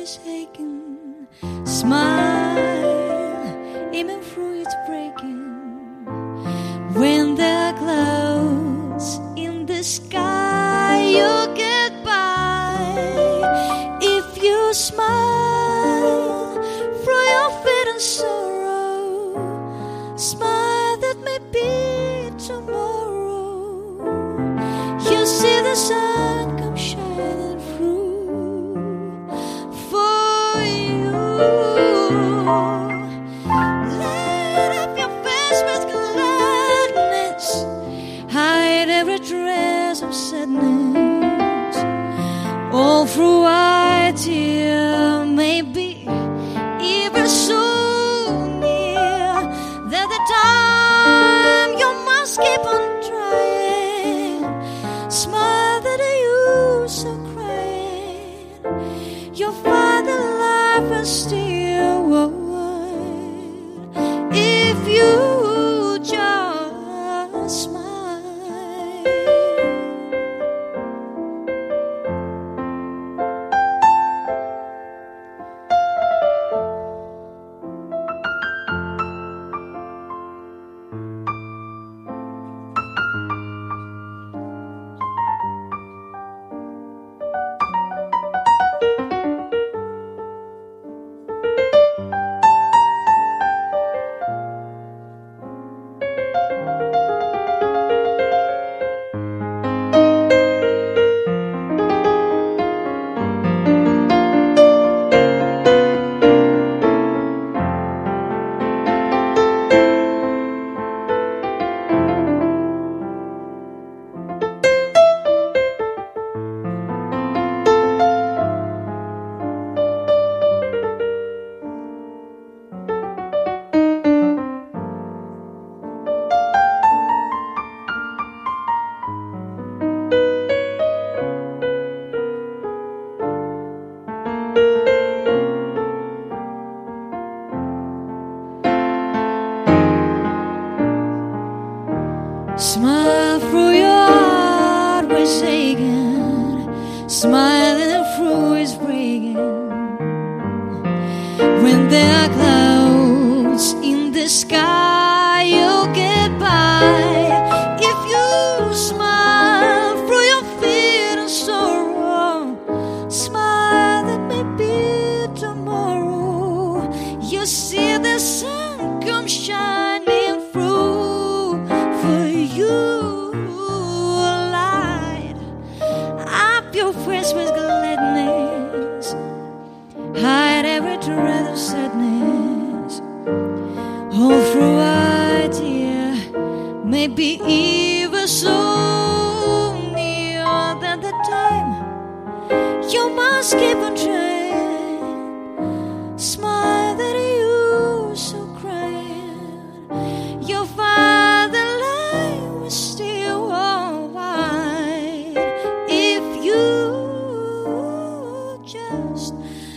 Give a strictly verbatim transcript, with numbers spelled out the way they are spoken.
is aching. Smile, even through it's breaking. When there are clouds in the sky, you get by. If you smile through your fear and sorrow, smile that may be tomorrow. You see the sun come shining through for you. Light up your face with gladness, hide every trace of sadness. All through our tear may be ever so near. That the time you must keep on trying. Smile that you so crying. Your father life is still wide if you just smile. Smile through your heart was aching. Smiling through is breaking. When there are clouds in the sky, you'll get by. If you smile through your fear and sorrow, smile that may be tomorrow. You see the sun come shining through. You light up your face with gladness, hide every dread of sadness. All through our tear may be even so near. That the time you must keep on trying. Smile that you so crying. Your father still alright if you just